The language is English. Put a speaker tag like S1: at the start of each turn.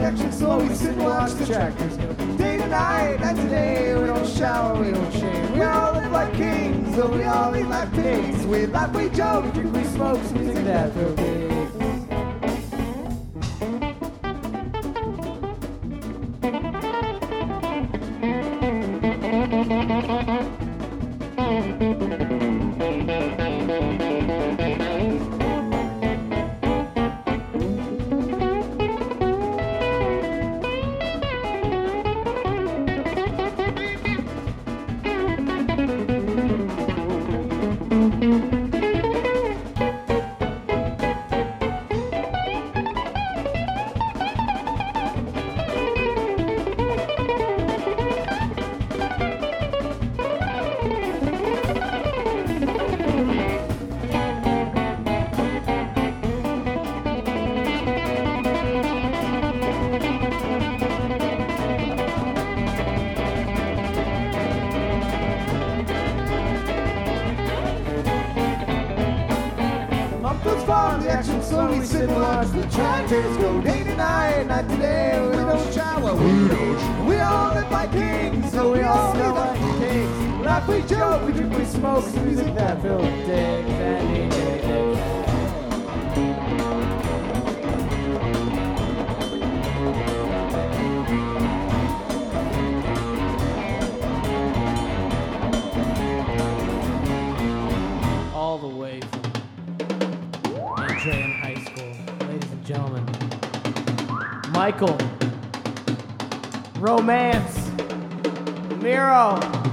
S1: action slow, we sit and watch the tractors go. Day to night, night to day, we don't shower, we don't shave. We all live like kings, though we all eat like pigs. We laugh, we joke, drink, we smoke, so we think that feel big. Farm, the action slow, we sit and watch the tractors go. Day to night, night to day, we don't shower, we all live like kings, so we all smell like pigs. Laugh, we joke, we drink, we smoke, so music that fills dick.
S2: All the way from Andrean High School, ladies and gentlemen, Michael, Romance, Miro.